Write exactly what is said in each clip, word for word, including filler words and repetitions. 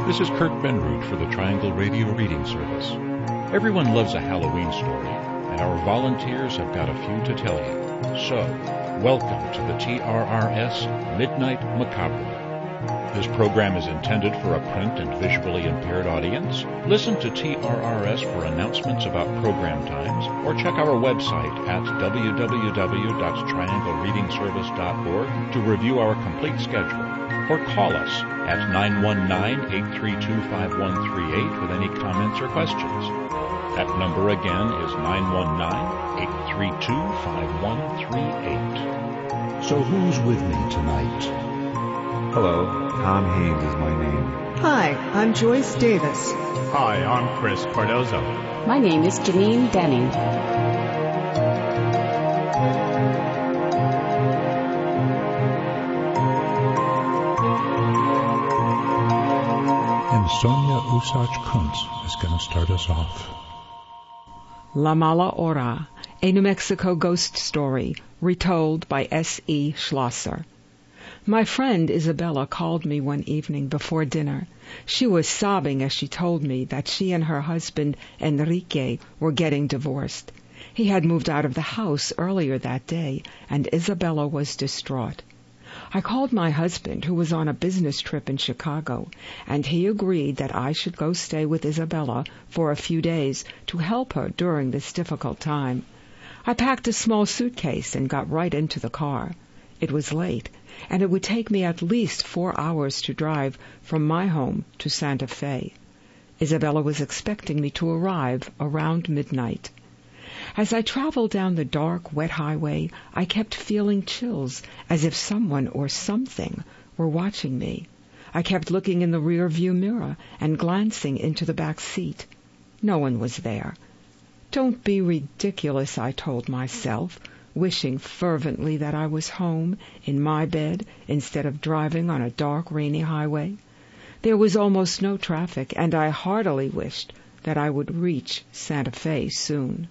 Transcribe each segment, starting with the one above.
This is Kurt Benroot for the Triangle Radio Reading Service. Everyone loves a Halloween story, and our volunteers have got a few to tell you. So, welcome to the T R R S Midnight Macabre. This program is intended for a print and visually impaired audience. Listen to T R R S for announcements about program times, or check our website at w w w dot triangle reading service dot org to review our complete schedule, or call us at nine one nine, eight three two, five one three eight with any comments or questions. That number again is nine one nine, eight three two, five one three eight. So who's with me tonight? Hello, Tom Haynes is my name. Hi, I'm Joyce Davis. Hi, I'm Chris Cardozo. My name is Janine Denning. And Sonia Usach-Kuntz is going to start us off. La Mala Hora, a New Mexico ghost story, retold by S E Schlosser. My friend Isabella called me one evening before dinner. She was sobbing as she told me that she and her husband, Enrique, were getting divorced. He had moved out of the house earlier that day, and Isabella was distraught. I called my husband, who was on a business trip in Chicago, and he agreed that I should go stay with Isabella for a few days to help her during this difficult time. I packed a small suitcase and got right into the car. It was late, and it would take me at least four hours to drive from my home to Santa Fe. Isabella was expecting me to arrive around midnight. As I traveled down the dark, wet highway, I kept feeling chills, as if someone or something were watching me. I kept looking in the rear-view mirror and glancing into the back seat. No one was there. Don't be ridiculous, I told myself, wishing fervently that I was home in my bed instead of driving on a dark, rainy highway. There was almost no traffic, and I heartily wished that I would reach Santa Fe soon.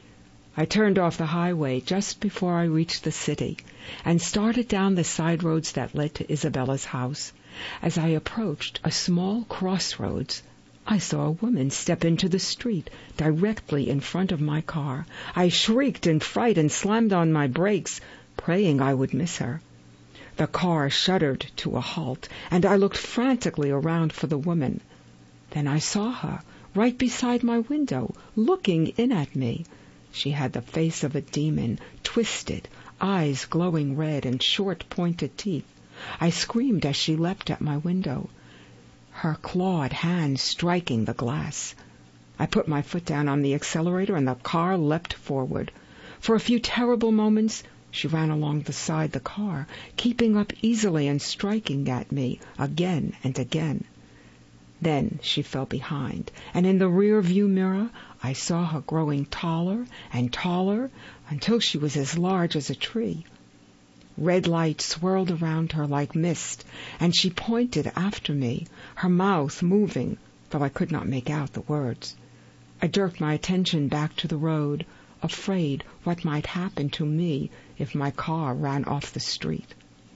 I turned off the highway just before I reached the city and started down the side roads that led to Isabella's house. As I approached a small crossroads, I saw a woman step into the street directly in front of my car. I shrieked in fright and slammed on my brakes, praying I would miss her. The car shuddered to a halt, and I looked frantically around for the woman. Then I saw her, right beside my window, looking in at me. She had the face of a demon, twisted, eyes glowing red, and short, pointed teeth. I screamed as she leapt at my window, her clawed hand striking the glass. I put my foot down on the accelerator, and the car leapt forward. For a few terrible moments, she ran along the side of the car, keeping up easily and striking at me again and again. Then she fell behind, and in the rear-view mirror I saw her growing taller and taller until she was as large as a tree. Red light swirled around her like mist, and she pointed after me, her mouth moving, though I could not make out the words. I jerked my attention back to the road, afraid what might happen to me if my car ran off the street.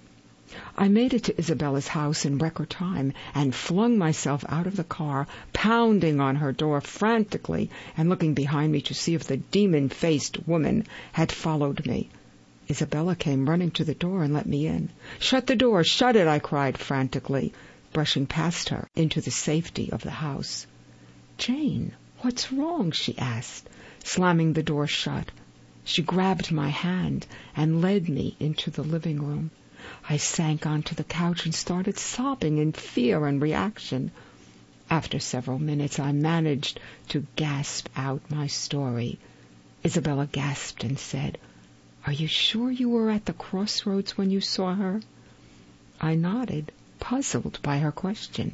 I made it to Isabella's house in record time and flung myself out of the car, pounding on her door frantically and looking behind me to see if the demon-faced woman had followed me. Isabella came running to the door and let me in. "Shut the door! Shut it!" I cried frantically, brushing past her into the safety of the house. "Jane, what's wrong?" she asked, slamming the door shut. She grabbed my hand and led me into the living room. I sank onto the couch and started sobbing in fear and reaction. After several minutes, I managed to gasp out my story. Isabella gasped and said, "Are you sure you were at the crossroads when you saw her?" I nodded, puzzled by her question.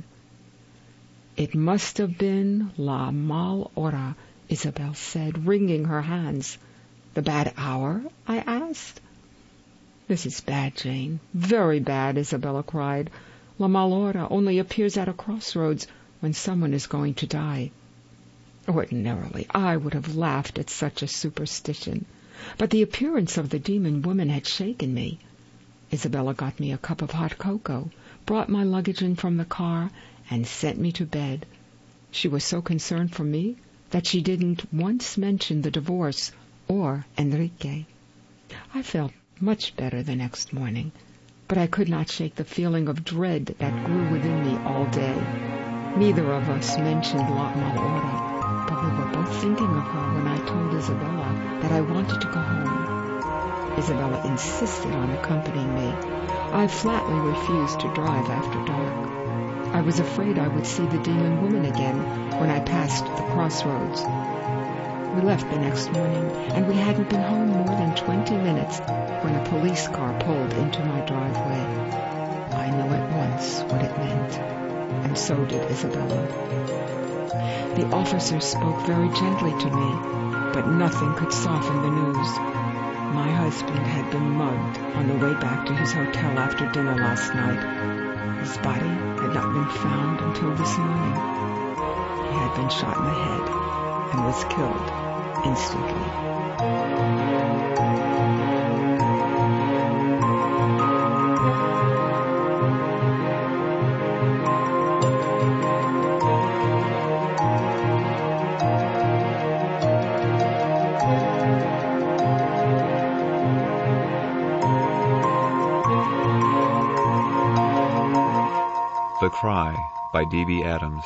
"It must have been La Mala Hora," Isabel said, wringing her hands. "The bad hour?" I asked. "This is bad, Jane, very bad," Isabella cried. "La Mala Hora only appears at a crossroads when someone is going to die." Ordinarily, I would have laughed at such a superstition, but the appearance of the demon woman had shaken me. Isabella got me a cup of hot cocoa, brought my luggage in from the car, and sent me to bed. She was so concerned for me that she didn't once mention the divorce or Enrique. I felt much better the next morning, but I could not shake the feeling of dread that grew within me all day. Neither of us mentioned La Malhora, but we were both thinking of her when I told Isabella that I wanted to go home. Isabella insisted on accompanying me. I flatly refused to drive after dark. I was afraid I would see the demon woman again when I passed the crossroads. We left the next morning, and we hadn't been home more than twenty minutes when a police car pulled into my driveway. I knew at once what it meant, and so did Isabella. The officer spoke very gently to me, but nothing could soften the news. My husband had been mugged on the way back to his hotel after dinner last night. His body had not been found until this morning. He had been shot in the head and was killed instantly. The Cry by D B Adams.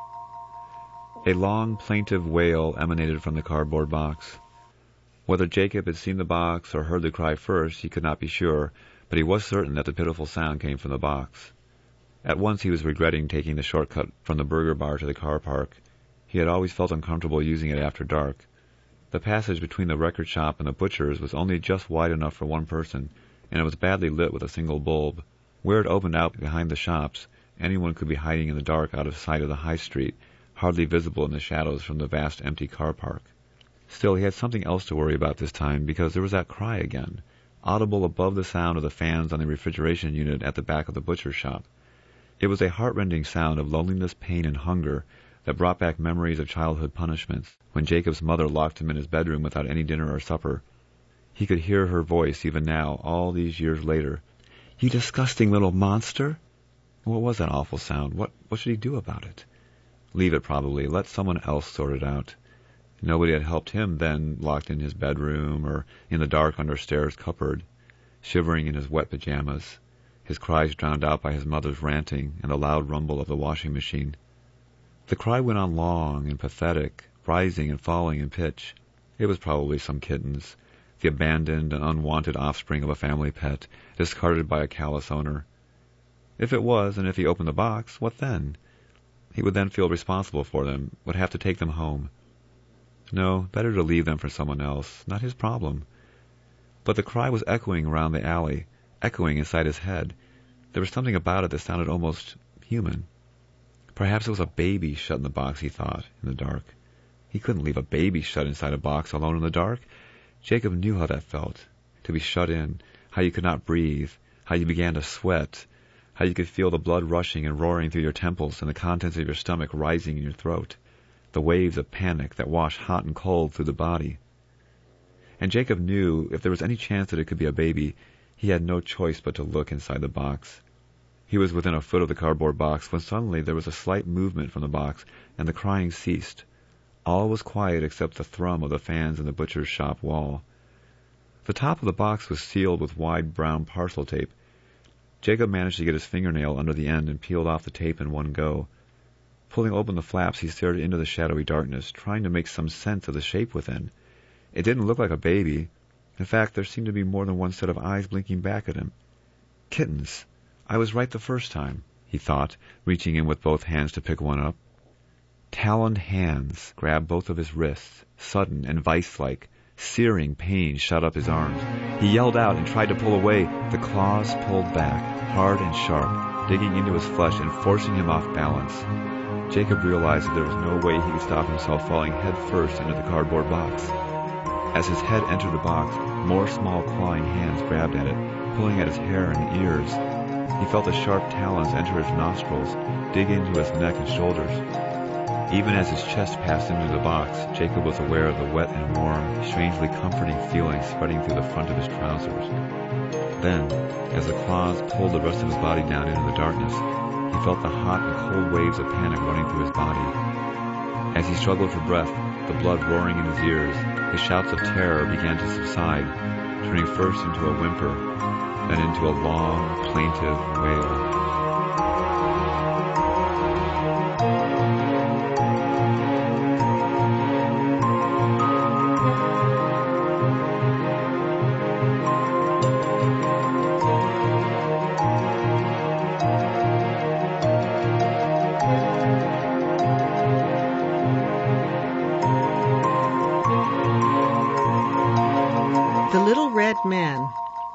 A long, plaintive wail emanated from the cardboard box. Whether Jacob had seen the box or heard the cry first, he could not be sure, but he was certain that the pitiful sound came from the box. At once he was regretting taking the shortcut from the burger bar to the car park. He had always felt uncomfortable using it after dark. The passage between the record shop and the butcher's was only just wide enough for one person, and it was badly lit with a single bulb. Where it opened out behind the shops, anyone could be hiding in the dark out of sight of the high street, hardly visible in the shadows from the vast empty car park. Still, he had something else to worry about this time, because there was that cry again, audible above the sound of the fans on the refrigeration unit at the back of the butcher's shop. It was a heart-rending sound of loneliness, pain, and hunger that brought back memories of childhood punishments, when Jacob's mother locked him in his bedroom without any dinner or supper. He could hear her voice even now, all these years later. "You disgusting little monster!" What was that awful sound? What what should he do about it? Leave it, probably. Let someone else sort it out. Nobody had helped him then, locked in his bedroom or in the dark under stairs cupboard, shivering in his wet pajamas, his cries drowned out by his mother's ranting and the loud rumble of the washing machine. The cry went on long and pathetic, rising and falling in pitch. It was probably some kittens, the abandoned and unwanted offspring of a family pet, discarded by a callous owner. If it was, and if he opened the box, what then? He would then feel responsible for them, would have to take them home. No, better to leave them for someone else, not his problem. But the cry was echoing around the alley, echoing inside his head. There was something about it that sounded almost human. Perhaps it was a baby shut in the box, he thought, in the dark. He couldn't leave a baby shut inside a box alone in the dark. Jacob knew how that felt, to be shut in, how you could not breathe, how you began to sweat, how you could feel the blood rushing and roaring through your temples and the contents of your stomach rising in your throat, the waves of panic that wash hot and cold through the body. And Jacob knew if there was any chance that it could be a baby, he had no choice but to look inside the box. He was within a foot of the cardboard box when suddenly there was a slight movement from the box, and the crying ceased. All was quiet except the thrum of the fans in the butcher's shop wall. The top of the box was sealed with wide brown parcel tape. Jacob managed to get his fingernail under the end and peeled off the tape in one go. Pulling open the flaps, he stared into the shadowy darkness, trying to make some sense of the shape within. It didn't look like a baby. In fact, there seemed to be more than one set of eyes blinking back at him. Kittens. I was right the first time, he thought, reaching in with both hands to pick one up. Taloned hands grabbed both of his wrists, sudden and vice-like. Searing pain shot up his arms. He yelled out and tried to pull away. The claws pulled back, hard and sharp, digging into his flesh and forcing him off balance. Jacob realized that there was no way he could stop himself falling head first into the cardboard box. As his head entered the box, more small clawing hands grabbed at it, pulling at his hair and ears. He felt the sharp talons enter his nostrils, dig into his neck and shoulders. Even as his chest passed into the box, Jacob was aware of the wet and warm, strangely comforting feeling spreading through the front of his trousers. Then, as the claws pulled the rest of his body down into the darkness, He felt the hot and cold waves of panic running through his body. As he struggled for breath, the blood roaring in his ears, his shouts of terror began to subside, turning first into a whimper, then into a long, plaintive wail. Man.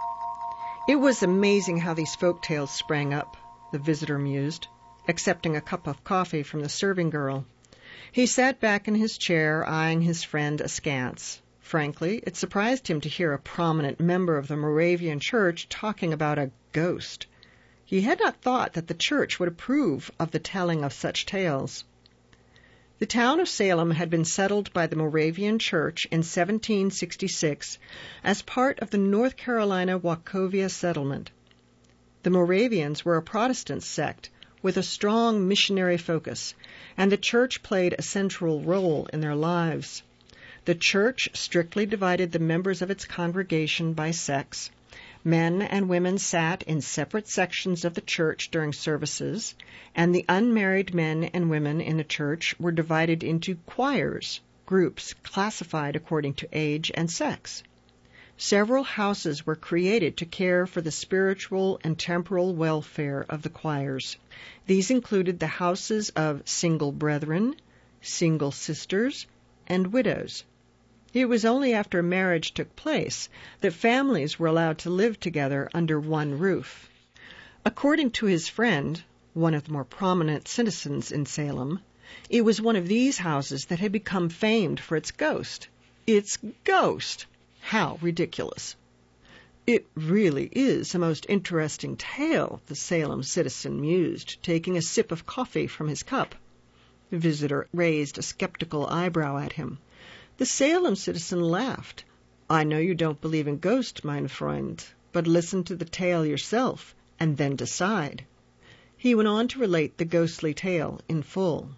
It was amazing how these folk tales sprang up, the visitor mused, accepting a cup of coffee from the serving girl. He sat back in his chair, eyeing his friend askance. Frankly, it surprised him to hear a prominent member of the Moravian Church talking about a ghost. He had not thought that the Church would approve of the telling of such tales. The town of Salem had been settled by the Moravian Church in seventeen sixty-six as part of the North Carolina Wachovia settlement. The Moravians were a Protestant sect with a strong missionary focus, and the Church played a central role in their lives. The Church strictly divided the members of its congregation by sex. Men and women sat in separate sections of the church during services, and the unmarried men and women in the church were divided into choirs, groups classified according to age and sex. Several houses were created to care for the spiritual and temporal welfare of the choirs. These included the houses of single brethren, single sisters, and widows. It was only after marriage took place that families were allowed to live together under one roof. According to his friend, one of the more prominent citizens in Salem, it was one of these houses that had become famed for its ghost. Its ghost! How ridiculous! It really is a most interesting tale, the Salem citizen mused, taking a sip of coffee from his cup. The visitor raised a skeptical eyebrow at him. The Salem citizen laughed. I know you don't believe in ghosts, mein Freund, but listen to the tale yourself, and then decide. He went on to relate the ghostly tale in full.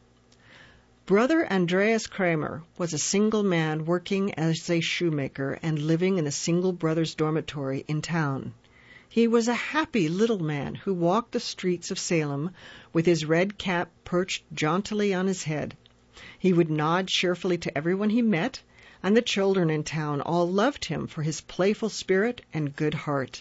Brother Andreas Kramer was a single man working as a shoemaker and living in a single brother's dormitory in town. He was a happy little man who walked the streets of Salem with his red cap perched jauntily on his head. He would nod cheerfully to everyone he met, and the children in town all loved him for his playful spirit and good heart.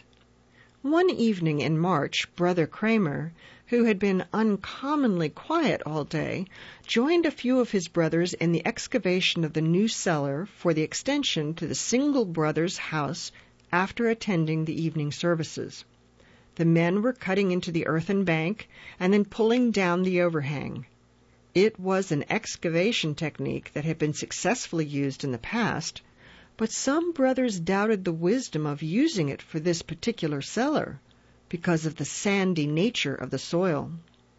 One evening in March, Brother Kramer, who had been uncommonly quiet all day, joined a few of his brothers in the excavation of the new cellar for the extension to the single brother's house after attending the evening services. The men were cutting into the earthen bank and then pulling down the overhang. It was an excavation technique that had been successfully used in the past, but some brothers doubted the wisdom of using it for this particular cellar because of the sandy nature of the soil.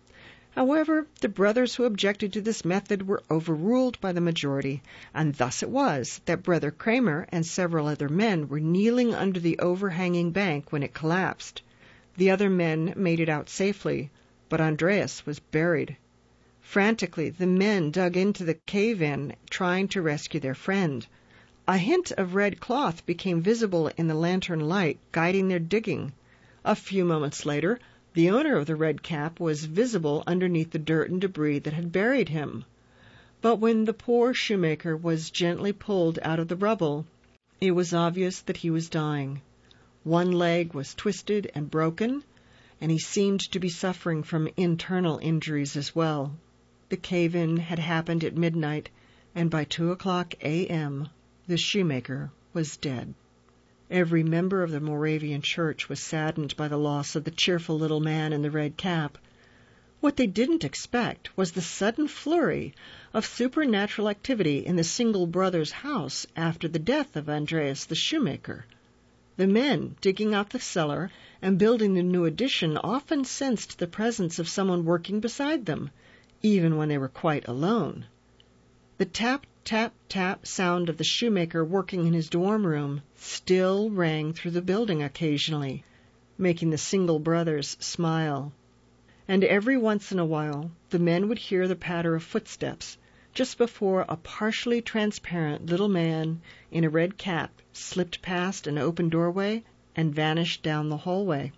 However, the brothers who objected to this method were overruled by the majority, and thus it was that Brother Kramer and several other men were kneeling under the overhanging bank when it collapsed. The other men made it out safely, but Andreas was buried. Frantically, the men dug into the cave-in, trying to rescue their friend. A hint of red cloth became visible in the lantern light, guiding their digging. A few moments later, the owner of the red cap was visible underneath the dirt and debris that had buried him. But when the poor shoemaker was gently pulled out of the rubble, it was obvious that he was dying. One leg was twisted and broken, and he seemed to be suffering from internal injuries as well. The cave-in had happened at midnight, and by two o'clock a m the shoemaker was dead. Every member of the Moravian Church was saddened by the loss of the cheerful little man in the red cap. What they didn't expect was the sudden flurry of supernatural activity in the single brother's house after the death of Andreas the shoemaker. The men digging out the cellar and building the new addition often sensed the presence of someone working beside them, even when they were quite alone. The tap, tap, tap sound of the shoemaker working in his dorm room still rang through the building occasionally, making the single brothers smile. and every once in a while the men would hear the patter of footsteps just before a partially transparent little man in a red cap slipped past an open doorway and vanished down the hallway.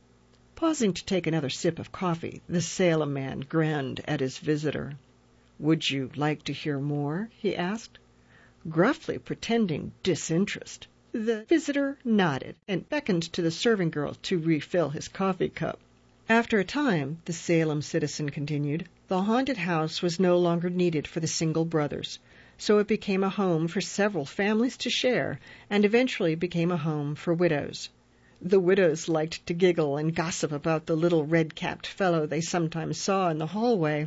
Pausing to take another sip of coffee, the Salem man grinned at his visitor. "Would you like to hear more?" he asked, gruffly pretending disinterest. The visitor nodded and beckoned to the serving girl to refill his coffee cup. After a time, the Salem citizen continued, the haunted house was no longer needed for the single brothers, so it became a home for several families to share, and eventually became a home for widows. The widows liked to giggle and gossip about the little red-capped fellow they sometimes saw in the hallway.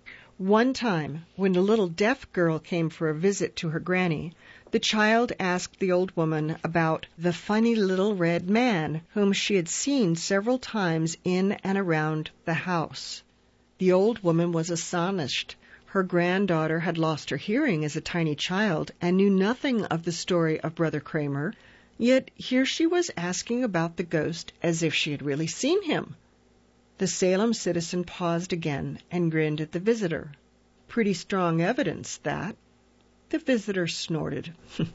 One time, when a little deaf girl came for a visit to her granny, the child asked the old woman about the funny little red man whom she had seen several times in and around the house. The old woman was astonished. Her granddaughter had lost her hearing as a tiny child and knew nothing of the story of Brother Kramer, yet here she was asking about the ghost as if she had really seen him. The Salem citizen paused again and grinned at the visitor. Pretty strong evidence, that. The visitor snorted.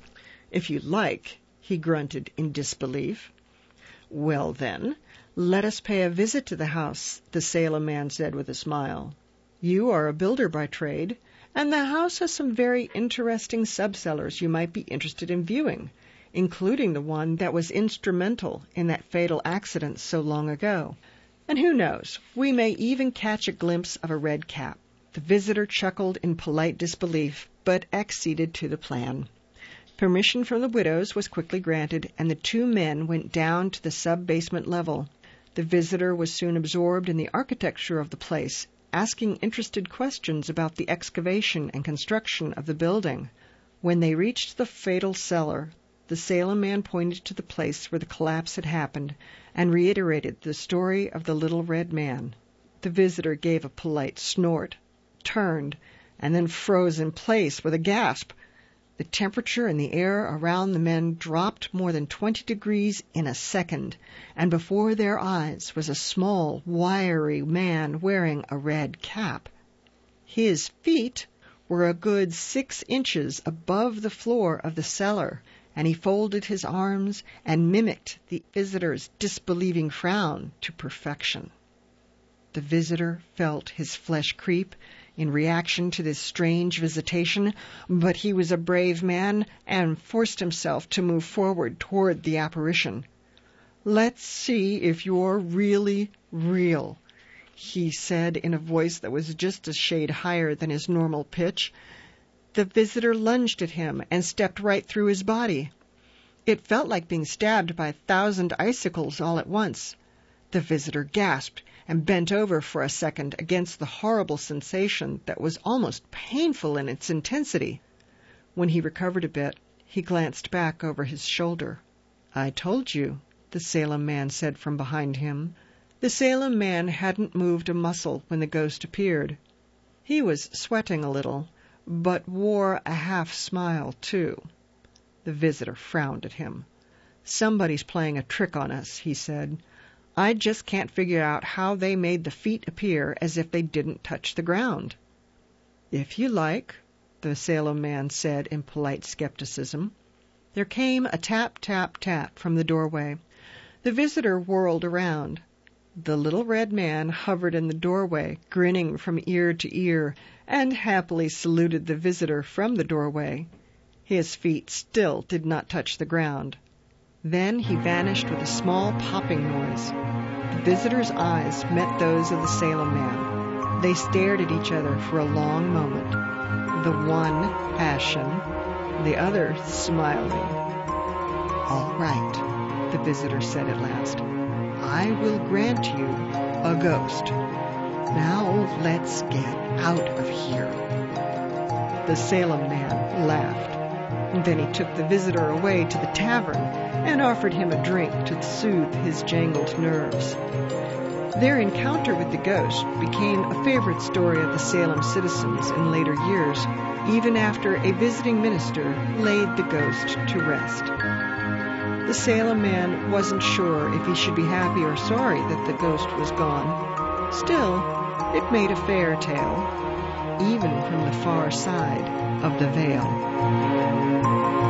"If you like," he grunted in disbelief. "Well, then, let us pay a visit to the house," the Salem man said with a smile. "You are a builder by trade, and the house has some very interesting subcellars you might be interested in viewing, including the one that was instrumental in that fatal accident so long ago. And who knows, we may even catch a glimpse of a red cap." The visitor chuckled in polite disbelief, but acceded to the plan. Permission from the widows was quickly granted, and the two men went down to the sub-basement level. The visitor was soon absorbed in the architecture of the place, asking interested questions about the excavation and construction of the building. When they reached the fatal cellar, the Salem man pointed to the place where the collapse had happened and reiterated the story of the little red man. The visitor gave a polite snort, turned, and then froze in place with a gasp. The temperature in the air around the men dropped more than twenty degrees in a second, and before their eyes was a small, wiry man wearing a red cap. His feet were a good six inches above the floor of the cellar, and he folded his arms and mimicked the visitor's disbelieving frown to perfection. The visitor felt his flesh creep in reaction to this strange visitation, but he was a brave man and forced himself to move forward toward the apparition. "Let's see if you're really real," he said in a voice that was just a shade higher than his normal pitch. The visitor lunged at him and stepped right through his body. It felt like being stabbed by a thousand icicles all at once. The visitor gasped and bent over for a second against the horrible sensation that was almost painful in its intensity. When he recovered a bit, he glanced back over his shoulder. "I told you," the Salem man said from behind him. The Salem man hadn't moved a muscle when the ghost appeared. He was sweating a little, but wore a half-smile, too. The visitor frowned at him. "Somebody's playing a trick on us," he said. "I just can't figure out how they made the feet appear as if they didn't touch the ground." "If you like," the Salem man said in polite skepticism. There came a tap, tap, tap from the doorway. The visitor whirled around. The little red man hovered in the doorway, grinning from ear to ear, and happily saluted the visitor from the doorway. His feet still did not touch the ground. Then he vanished with a small popping noise. The visitor's eyes met those of the Salem man. They stared at each other for a long moment, the one ashen, the other smiling. "All right," the visitor said at last. "I will grant you a ghost. Now let's get out of here." The Salem man laughed. Then he took the visitor away to the tavern and offered him a drink to soothe his jangled nerves. Their encounter with the ghost became a favorite story of the Salem citizens in later years, even after a visiting minister laid the ghost to rest. The Salem man wasn't sure if he should be happy or sorry that the ghost was gone. Still, it made a fairy tale, even from the far side of the veil.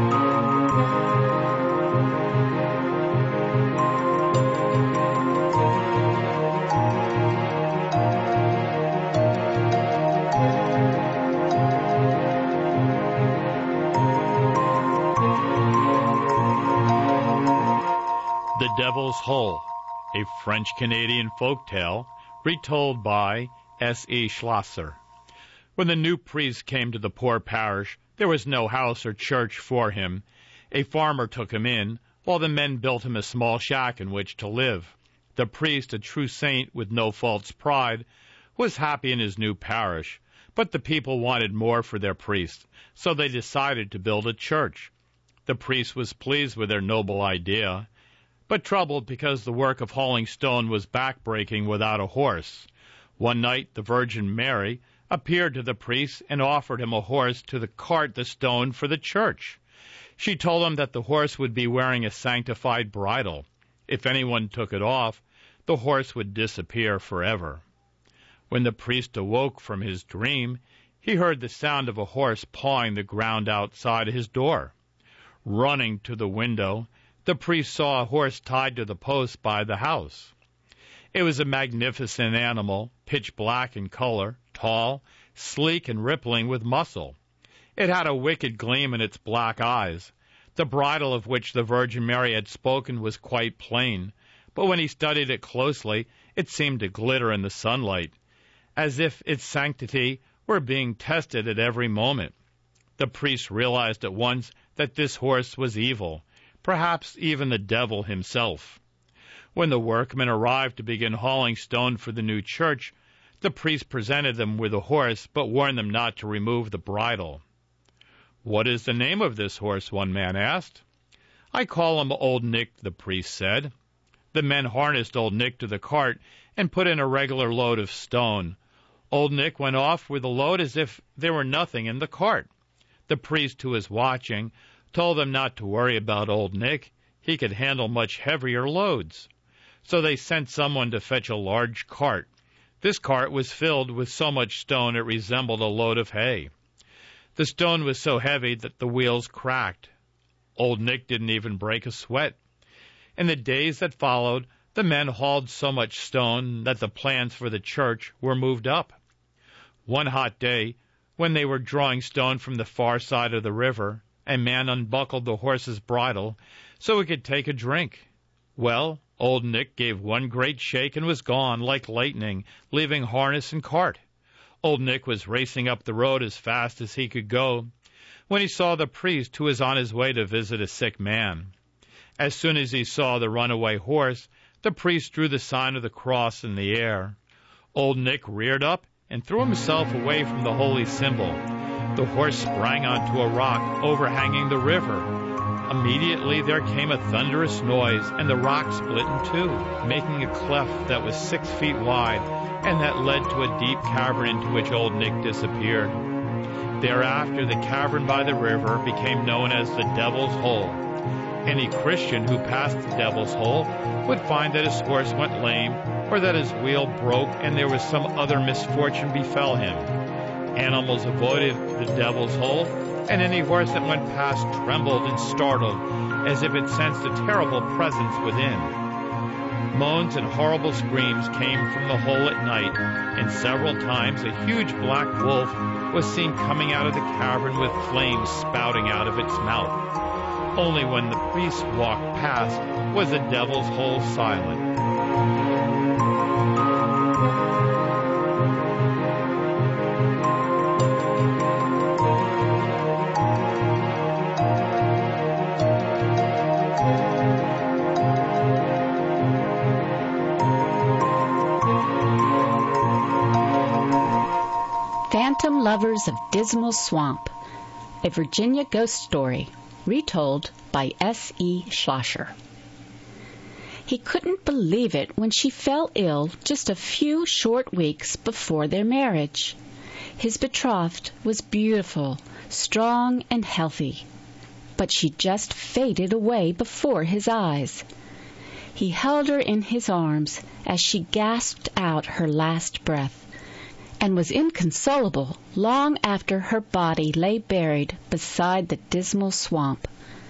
The Devil's Hole, a French-Canadian folktale retold by S E Schlosser. When the new priest came to the poor parish, there was no house or church for him. A farmer took him in, while the men built him a small shack in which to live. The priest, a true saint with no false pride, was happy in his new parish, but the people wanted more for their priest, so they decided to build a church. The priest was pleased with their noble idea, but troubled because the work of hauling stone was back-breaking without a horse. One night the Virgin Mary appeared to the priest and offered him a horse to cart the stone for the church. She told him that the horse would be wearing a sanctified bridle. If anyone took it off, the horse would disappear forever. When the priest awoke from his dream, he heard the sound of a horse pawing the ground outside his door. Running to the window, the priest saw a horse tied to the post by the house. It was a magnificent animal, pitch black in color, tall, sleek, and rippling with muscle. It had a wicked gleam in its black eyes. The bridle of which the Virgin Mary had spoken was quite plain, but when he studied it closely, it seemed to glitter in the sunlight, as if its sanctity were being tested at every moment. The priest realized at once that this horse was evil, perhaps even the devil himself. When the workmen arrived to begin hauling stone for the new church, the priest presented them with a horse, but warned them not to remove the bridle. "What is the name of this horse?" one man asked. "I call him Old Nick," the priest said. The men harnessed Old Nick to the cart and put in a regular load of stone. Old Nick went off with the load as if there were nothing in the cart. The priest, who was watching, told them not to worry about Old Nick. He could handle much heavier loads. So they sent someone to fetch a large cart. This cart was filled with so much stone it resembled a load of hay. The stone was so heavy that the wheels cracked. Old Nick didn't even break a sweat. In the days that followed, the men hauled so much stone that the plans for the church were moved up. One hot day, when they were drawing stone from the far side of the river, a man unbuckled the horse's bridle so he could take a drink. Well, Old Nick gave one great shake and was gone like lightning, leaving harness and cart. Old Nick was racing up the road as fast as he could go when he saw the priest, who was on his way to visit a sick man. As soon as he saw the runaway horse, the priest drew the sign of the cross in the air. Old Nick reared up and threw himself away from the holy symbol. The horse sprang onto a rock overhanging the river. Immediately there came a thunderous noise, and the rock split in two, making a cleft that was six feet wide, and that led to a deep cavern into which Old Nick disappeared. Thereafter, the cavern by the river became known as the Devil's Hole. Any Christian who passed the Devil's Hole would find that his horse went lame, or that his wheel broke and there was some other misfortune befell him. Animals avoided the Devil's Hole, and any horse that went past trembled and startled, as if it sensed a terrible presence within. Moans and horrible screams came from the hole at night, and several times a huge black wolf was seen coming out of the cavern with flames spouting out of its mouth. Only when the priest walked past was the Devil's Hole silent. Phantom Lovers of Dismal Swamp, a Virginia ghost story, retold by S E Schlosser. He couldn't believe it when she fell ill just a few short weeks before their marriage. His betrothed was beautiful, strong, and healthy, but she just faded away before his eyes. He held her in his arms as she gasped out her last breath, and was inconsolable long after her body lay buried beside the dismal swamp.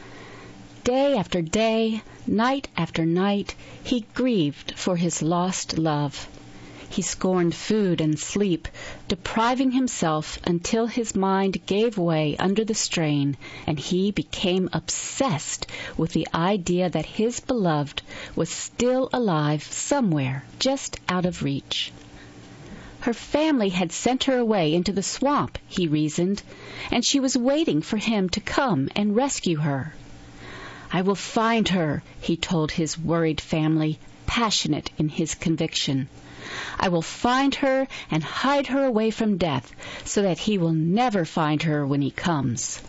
Day after day, night after night, he grieved for his lost love. He scorned food and sleep, depriving himself until his mind gave way under the strain, and he became obsessed with the idea that his beloved was still alive somewhere just out of reach. Her family had sent her away into the swamp, he reasoned, and she was waiting for him to come and rescue her. "I will find her," he told his worried family, passionate in his conviction. "I will find her and hide her away from death, so that he will never find her when he comes."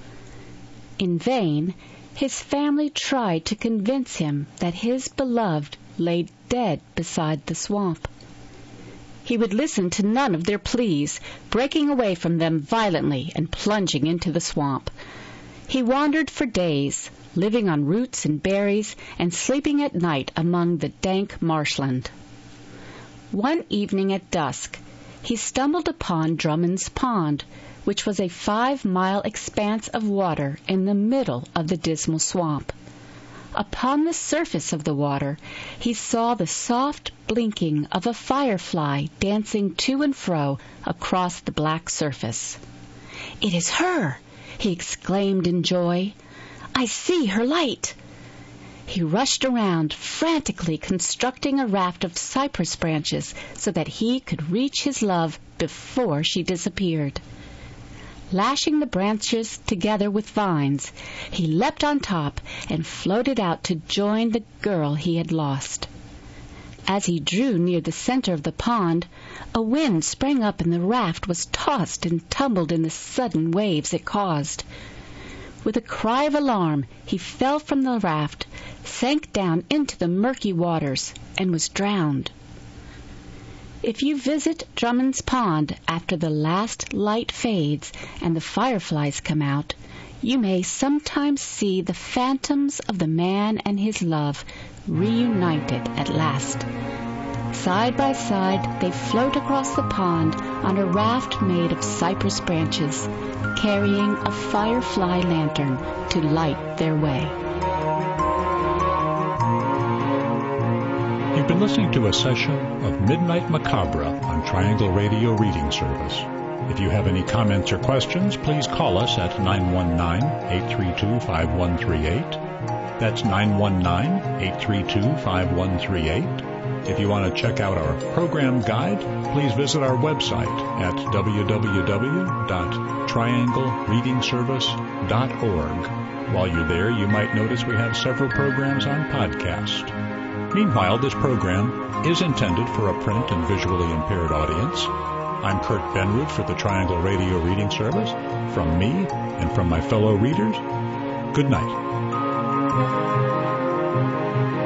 In vain, his family tried to convince him that his beloved lay dead beside the swamp. He would listen to none of their pleas, breaking away from them violently and plunging into the swamp. He wandered for days, living on roots and berries, and sleeping at night among the dank marshland. One evening at dusk, he stumbled upon Drummond's Pond, which was a five-mile expanse of water in the middle of the dismal swamp. Upon the surface of the water, he saw the soft blinking of a firefly dancing to and fro across the black surface. "It is her!" he exclaimed in joy. "I see her light!" He rushed around, frantically constructing a raft of cypress branches so that he could reach his love before she disappeared. Lashing the branches together with vines, he leapt on top and floated out to join the girl he had lost. As he drew near the center of the pond, a wind sprang up and the raft was tossed and tumbled in the sudden waves it caused. With a cry of alarm, he fell from the raft, sank down into the murky waters, and was drowned. If you visit Drummond's Pond after the last light fades and the fireflies come out, you may sometimes see the phantoms of the man and his love reunited at last. Side by side, they float across the pond on a raft made of cypress branches, carrying a firefly lantern to light their way. You've been listening to a session of Midnight Macabre on Triangle Radio Reading Service. If you have any comments or questions, please call us at nine one nine, eight three two, five one three eight. That's nine one nine, eight three two, five one three eight. If you want to check out our program guide, please visit our website at w w w dot triangle reading service dot org. While you're there, you might notice we have several programs on podcast. Meanwhile, this program is intended for a print and visually impaired audience. I'm Kurt Benroot for the Triangle Radio Reading Service. From me and from my fellow readers, good night.